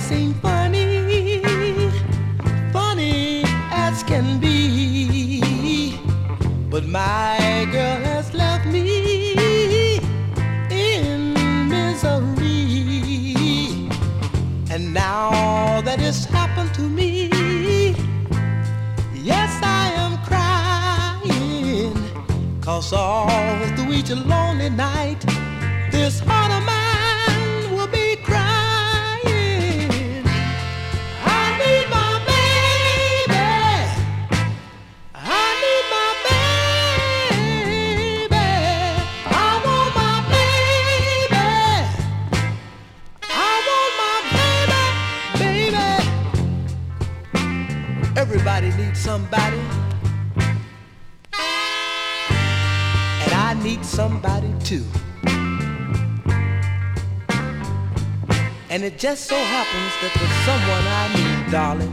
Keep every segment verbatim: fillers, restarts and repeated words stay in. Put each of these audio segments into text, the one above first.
seem funny, funny as can be. But my girl has left me in misery. And now that it's happened to me, yes, I am crying. 'Cause all through each lonely night, this heart of mine will be crying. I need my baby. I need my baby. I want my baby. I want my baby, baby. Everybody needs somebody. And I need somebody too. And it just so happens that the someone I need, darling,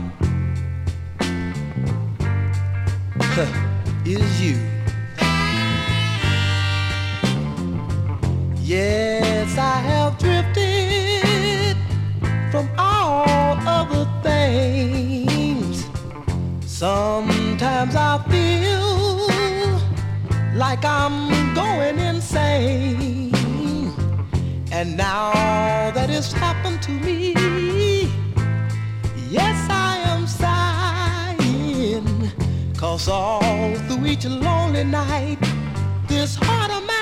is you. Yes, I have drifted from all other things. Sometimes I feel like I'm going insane. And now that it's happened to me, yes, I am sighing. 'Cause all through each lonely night, this heart of mine